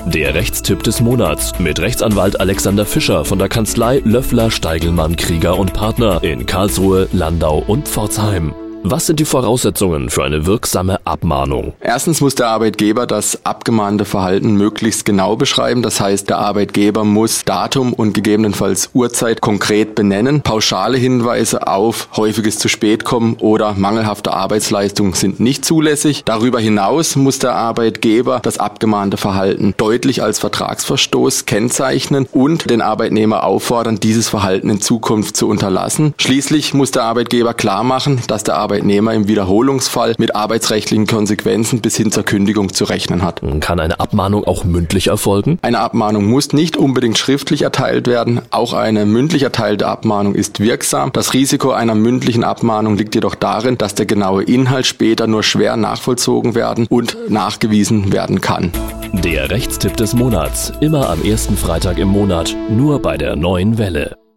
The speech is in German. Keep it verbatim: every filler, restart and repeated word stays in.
Der Rechtstipp des Monats mit Rechtsanwalt Alexander Fischer von der Kanzlei Löffler, Steigelmann, Krieger und Partner in Karlsruhe, Landau und Pforzheim. Was sind die Voraussetzungen für eine wirksame Abmahnung? Erstens muss der Arbeitgeber das abgemahnte Verhalten möglichst genau beschreiben. Das heißt, der Arbeitgeber muss Datum und gegebenenfalls Uhrzeit konkret benennen. Pauschale Hinweise auf häufiges zu spät kommen oder mangelhafte Arbeitsleistung sind nicht zulässig. Darüber hinaus muss der Arbeitgeber das abgemahnte Verhalten deutlich als Vertragsverstoß kennzeichnen und den Arbeitnehmer auffordern, dieses Verhalten in Zukunft zu unterlassen. Schließlich muss der Arbeitgeber klar machen, dass der Arbeitgeber Arbeitnehmer im Wiederholungsfall mit arbeitsrechtlichen Konsequenzen bis hin zur Kündigung zu rechnen hat. Kann eine Abmahnung auch mündlich erfolgen? Eine Abmahnung muss nicht unbedingt schriftlich erteilt werden. Auch eine mündlich erteilte Abmahnung ist wirksam. Das Risiko einer mündlichen Abmahnung liegt jedoch darin, dass der genaue Inhalt später nur schwer nachvollzogen werden und nachgewiesen werden kann. Der Rechtstipp des Monats, immer am ersten Freitag im Monat, nur bei der Neuen Welle.